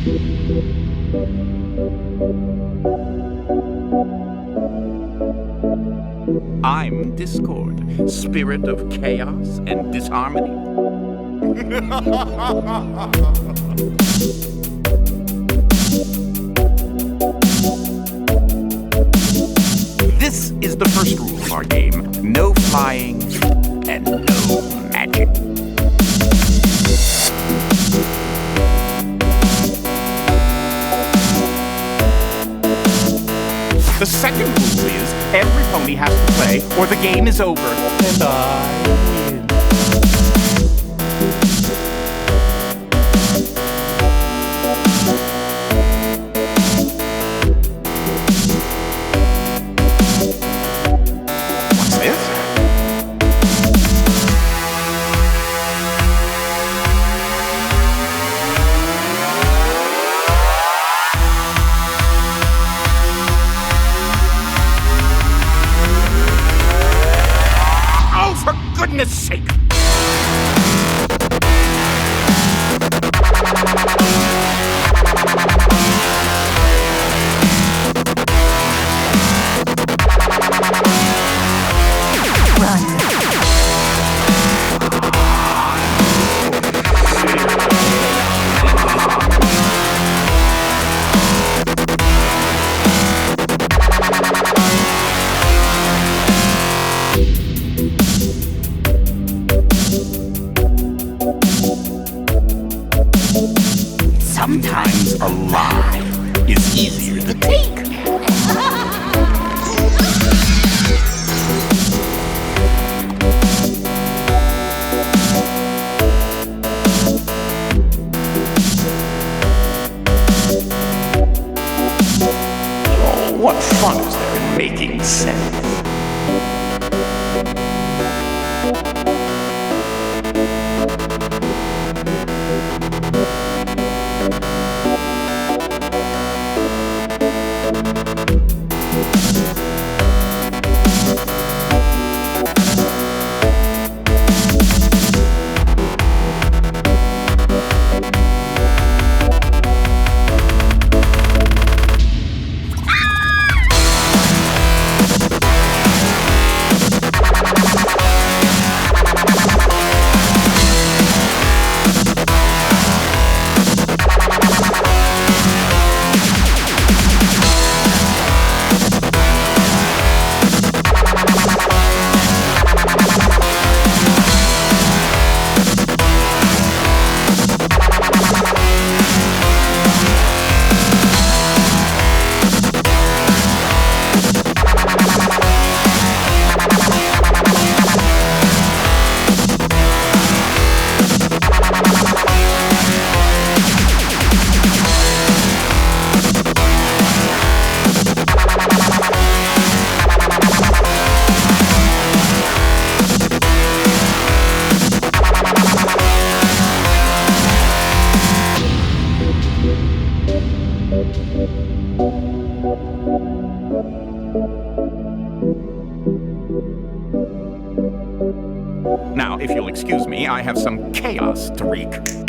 I'm Discord, spirit of chaos and disharmony. This is the first rule of our game. No flying and no magic. The second rule is every pony has to play or the game is over. And I win. What's this? Oh, for goodness sake! Sometimes a lie is easier to take. Oh, what fun is there in making sense? Now, if you'll excuse me, I have some chaos to wreak.